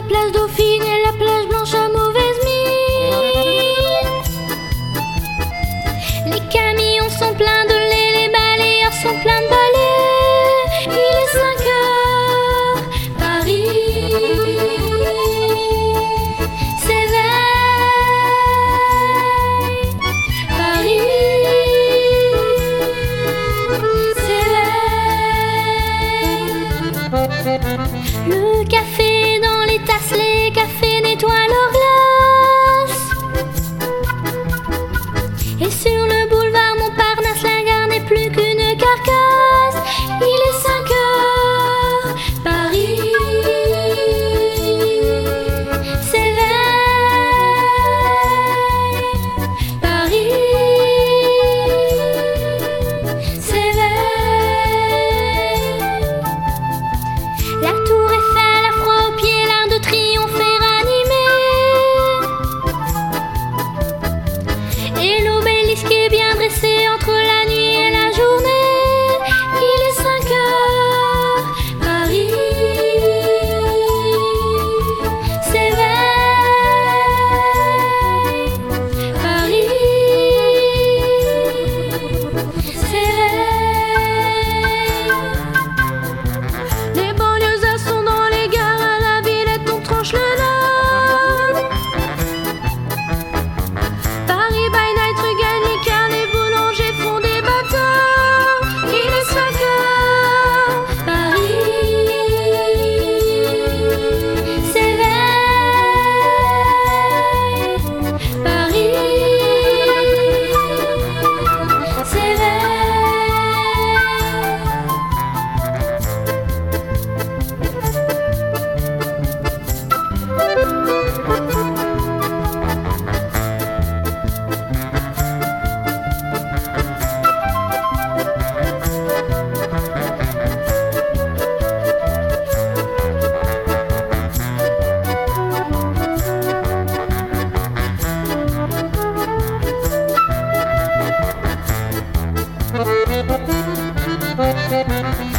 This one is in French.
place Dauphine et la plage Blanche à mauvaise mine. Les camions sont pleins de lait, les balayeurs sont pleins de balais. Il est 5 heures, Paris s'éveille. Paris s'éveille. Le café dans les tasses, les cafés nettoient leurs glaces. Et sur le boulevard Montparnasse, la gare n'est plus qu'une carcasse. Il est 5 heures, Paris s'éveille. Paris s'éveille. La tour Eiffel a froid aux pieds, l'Arc de Triomphe est ranimé. Et l'obélisque est bien dressé entre la nuit et la journée. Il est 5 heures, Paris s'éveille. Paris s'éveille. Les banlieusards sont dans les gares, à la Villette on tranche le lard. Paris by night regagne les cars, les boulangers font des bâtards. Il est 5 heures, Paris s'éveille. Paris s'éveille. Thank you.